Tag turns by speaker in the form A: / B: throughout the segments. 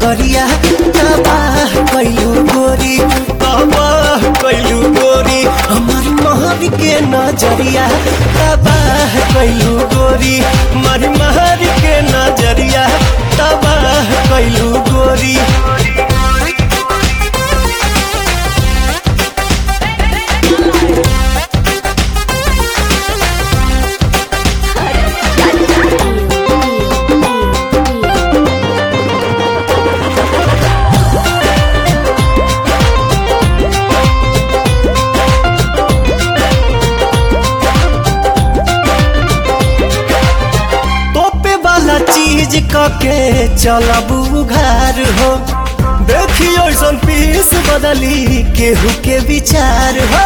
A: नजरिया तबाह कैलू गोरी तबाह कैलू गोरी हमारी महर के नजरिया तबाह कैलू गोरी हमारी महर के नजरिया तबाह कैलू गोरी। चीज कके चलबू घर हो देखियो ऐसन पीस बदली केहू के विचार हो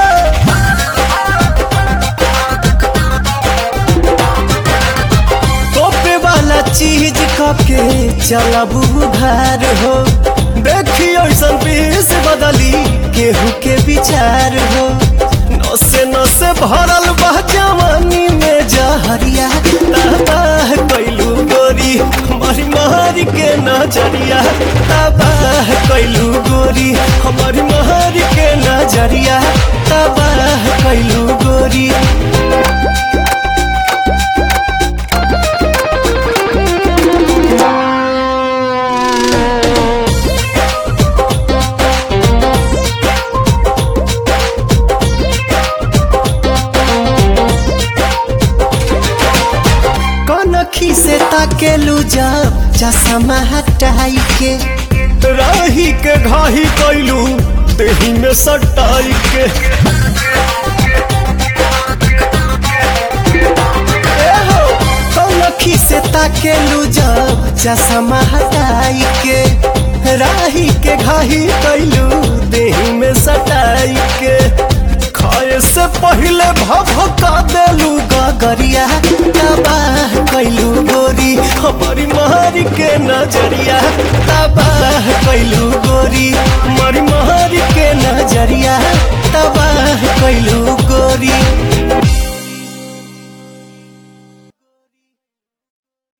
A: तोपे वाला चीज कके चलबू घर हो देखियो ऐसन पीस बदली केहू के विचार हो नसे नसे भरल बा जवानी में जहरिया तबाह कैलू गोरी हमारी महर के नजरिया तबाह कैलू गोरी हमारी महर के नजरिया तबाह कैलू गोरी। कनखी से ताकेलू जब चश्मा हटाई के राही के घाही कैलू देही में सटाई के कनखी से ताकेलू जब चश्मा हटाई के राही के घाही कैलू देही में सटाई के खाए से पहले भभका देलू गगरिया तबाह कैलू गोरी हमारी महर के नजरिया तबाह कैलू गोरी हमारी महर के नजरिया तबाह कैलू गोरी।